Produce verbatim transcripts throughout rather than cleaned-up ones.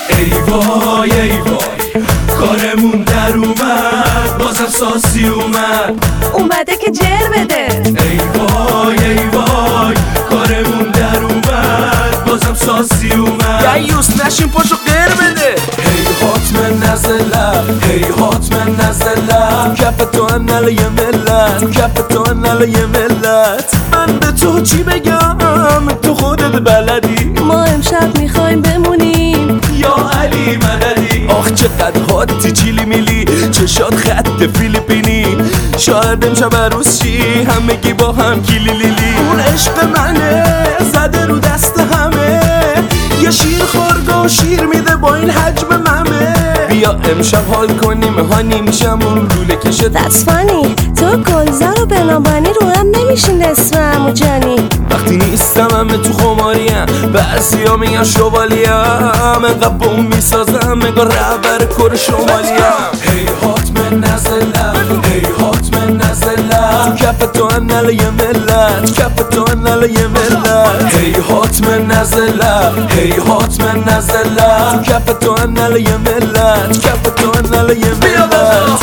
ای وای ای وای کارمون در اومد، بازم ساسی اومد اومده که جر بده. ای وای ای وای کارمون در اومد، بازم ساسی اومد. دیوس نشین پاشو غیر بده. هی حتما نزله هی حتما نزله کف تو انل یه ملت، کف تو انل یه ملت. من به تو چی بگم تو خودت بلدی. ما امشب میخوایم بمونیم یا علی مددی. آخ چقدر حاتی چیلی میلی، چشات خط فیلیپینی. شاید امشب عروس شی همگی با هم کیلی لیلی. اون عشق منه زده رو دست همه، یه شیر خورده و شیر میده با این حجم ممه. بیا امشب حال کنیم هانی میشم اون لوله کشه. That's funny تو گلزار و بنابانی رو هم نمیشین اسم عمو جانی. وقتی نیستم همه تو خماریم، بعضی ها میگن شوالیم. انقدر بوم میسازم مگه رهبر کر شمالیم. هی حتما نزله هی حتما نزله کف تو انل یه ملت، کف تو انل یه ملت. هی حتما نزله هی حتما نزله کف تو انل یه ملت، کف تو انل یه ملت.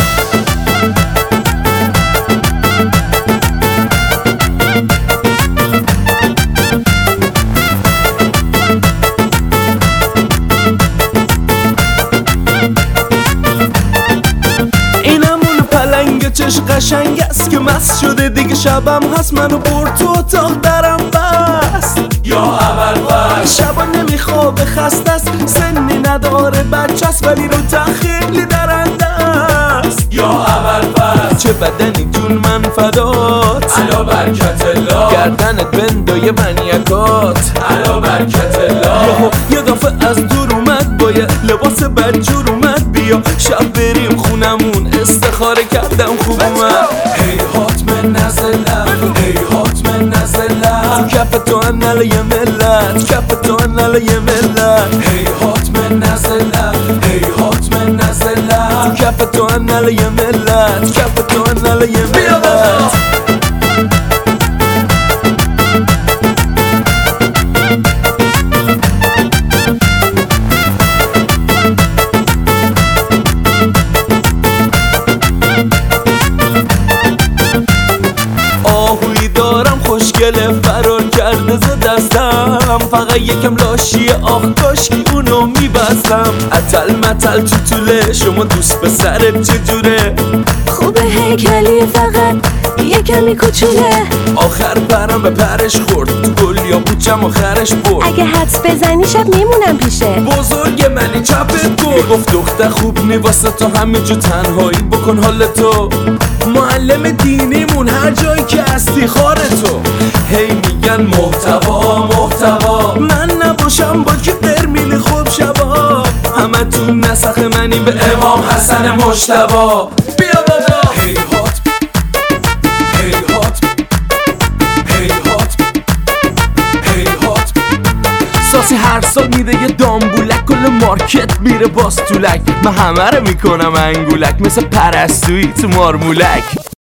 چش قشنگ است که مست شده دیگه شبم هست. منو برد تو اتاق درم بست یا اول بس. شبا نمیخوابه خسته است، سنی نداره بچه است ولی رو تخیلی درنده است. یا اول بس. چه بدنی جون من فدات، علا برکت الله. گردنت بندای منیکات، علا برکت الله. یهو یه دفعه از دور اومد با یه لباس بدجور اومد. بیا شب بریم خونمون استخاره کردم خوب اومد. هی حتما نزله هی حتما نزله کف تو انل یه ملت، کف تو انل یه ملت. هی حتما نزله هی حتما نزله کف تو انل یه ملت، کف تو انل یه ملت. آهوی دارم خوشگله فرار کرده ز دستم، فقط یکم لاشیه آخ کاشکی اونو میبستم. اتل متل تو طوله شما دوست به سرت چجوره. خوبه هیکلی فقط یه کمی کوچوله. آخر پرم به پرش خورد تو گل یا بوچم آخرش برد. اگه حدس بزنی شب میمونم پیشه. بزرگ منی چپت گفت گفت دختر خوب نی واسه تو همه جو تنهایی بکن حال تو. معلم دینیمون هر جایی که هستی خار تو. هی میگن محتوا محتوا، من نباشم با که برمیل خوب شبا. همه تو نسخ منی به امام حسن مجتبا. بیا بابا هی حت هی حت هی حت هی حت. ساسی هر سال میده یه دامبولک، کل مارکت میره باز طولک. من همه رو میکنم انگولک مثل پرستویی تو مارمولک.